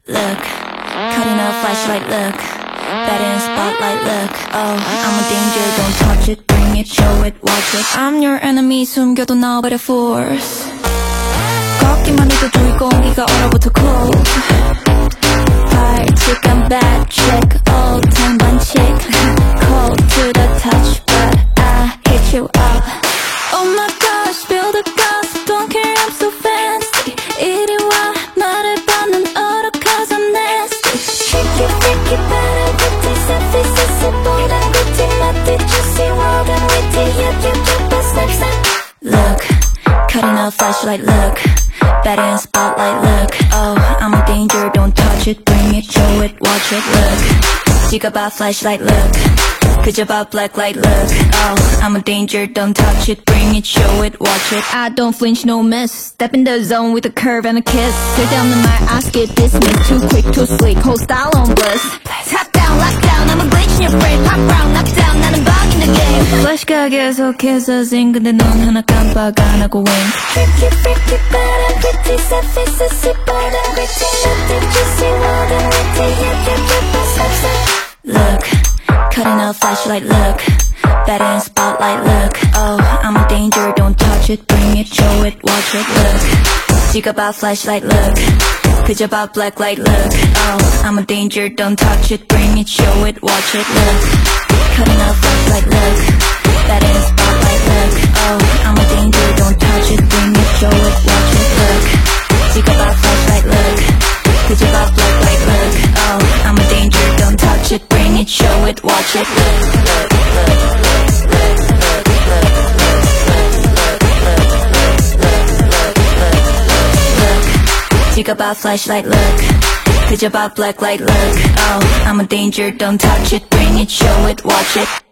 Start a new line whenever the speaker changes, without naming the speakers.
look. Cutting a flashlight, look. Better in spotlight, look. Oh, I'm a danger, don't touch it. Bring it, show it, watch it. I'm your enemy, 숨겨도 나와버려 force. 걷기만 해도 조이 공기가 얼어붙어 cold. 발칙, I'm bad chick. All time 반칙. Cold to the touch, but I hit you up. Oh my gosh, spill the gossip. Don't care, I'm so fancy. 이리 와, 나를 봐, 난 얼어 cause I'm nasty. Freaky, freaky, bad and pretty. Sassy, sassy, bold and gritty. Naughty, juicy, wild and witty. Yeah, snap, snap. Look, cutting a flashlight, look. Better in spotlight, look. Oh, I'm a danger, don't touch it. Bring it, show it, watch it, look. 지가봐 flashlight, look. 그저봐 blacklight, look. Oh, I'm a danger, don't touch it. Bring it, show it, watch it. I don't flinch, no miss. Step in the zone with a curve and a kiss. 쓸데없는 말, I skip this. Me too quick, too slick. Whole style on bliss. Top down, lockdown. I'm a glitch in your brain. Pop round, knockdown. 나는 bug in the game. Flash가 계속해서 zing. 근데 넌 하나 깜빡 안 하고 wink. Freaky, freaky, bad and pretty. Sassy, sassy, bold and gritty. Naughty, juicy, wild and witty. Yeah, snap, snap. Look. Cutting a flashlight, look. Better in spotlight, look. Oh, I'm a danger, don't touch it. Bring it, show it, watch it, look. 지가봐 flashlight, look. 그저봐 blacklight, look. Oh, I'm a danger, don't touch it. Bring it, show it, watch it, look. Cutting a flashlight, look. Better in spotlight, look. Oh, I'm a danger, don't touch it. Bring it, show it, watch it, look. 지가봐 flashlight, look. 그저봐 blacklight, look. Oh, I'm a danger, don't touch it. Bring it, show it, watch it, look. 지가봐 flashlight, look. 그저봐 blacklight, look. Oh, I'm a danger, don't touch it. Bring it, show it, watch it.